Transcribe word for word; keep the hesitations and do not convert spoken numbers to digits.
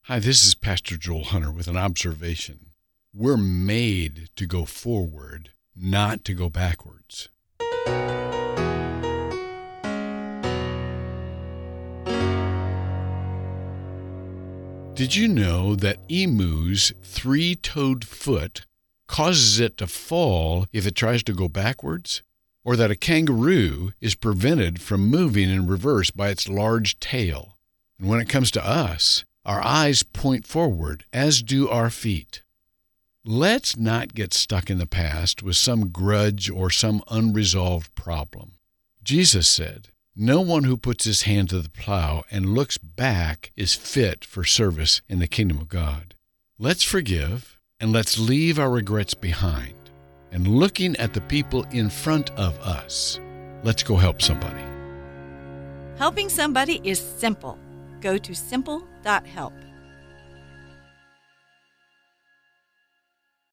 Hi, this is Pastor Joel Hunter with an observation. We're made to go forward, not to go backwards. Did you know that emu's three-toed foot causes it to fall if it tries to go backwards? Or that a kangaroo is prevented from moving in reverse by its large tail? And when it comes to us, our eyes point forward, as do our feet. Let's not get stuck in the past with some grudge or some unresolved problem. Jesus said, "No one who puts his hand to the plow and looks back is fit for service in the kingdom of God." Let's forgive and let's leave our regrets behind. And looking at the people in front of us, let's go help somebody. Helping somebody is simple. Go to simple dot help.